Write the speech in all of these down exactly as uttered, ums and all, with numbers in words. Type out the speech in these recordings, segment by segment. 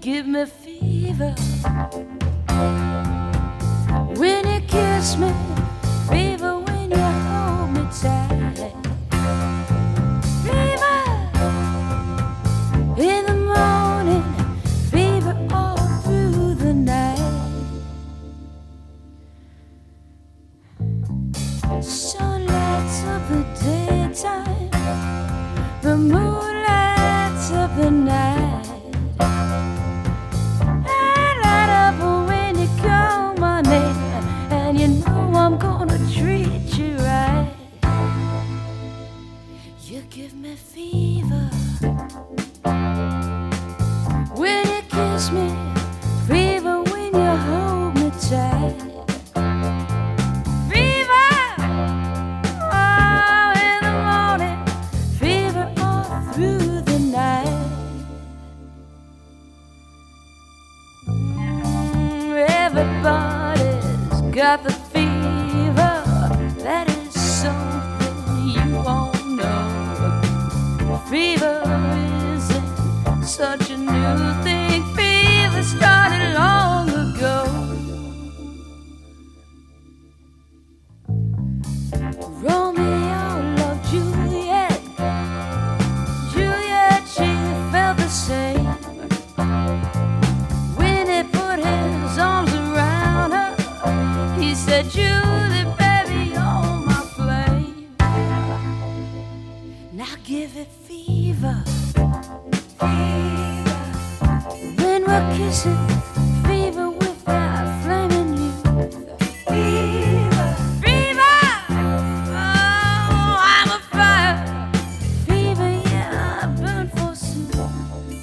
give me fever when you kiss me, fever when you hold me tight, fever in the morning, fever all through the night. Sun lights up the daytime, the moon lights up the night. I'm gonna treat you right. You give me fever when you kiss me, fever when you hold me tight, fever oh, in the morning, fever all through the night. Mm, everybody's got the that is something you all know. Fever isn't such a new thing. Fever started long ago. Romeo loved Juliet. Juliet, she felt the same. When he put his arms around her, he said, Julie, give it fever, fever when we're kissing, fever with that flaming youth, fever, fever, oh, I'm a fire, fever, yeah, I burn forsooth.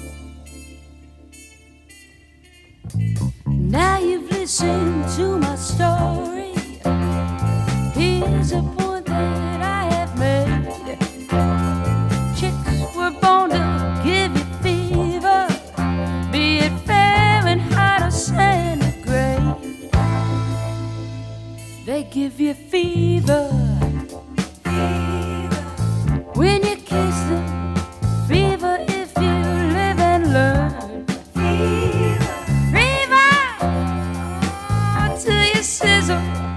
Now you've listened to my story. Here's a point that I have made. They give you fever, fever when you kiss them, fever if you live and learn, fever, fever oh, till you sizzle.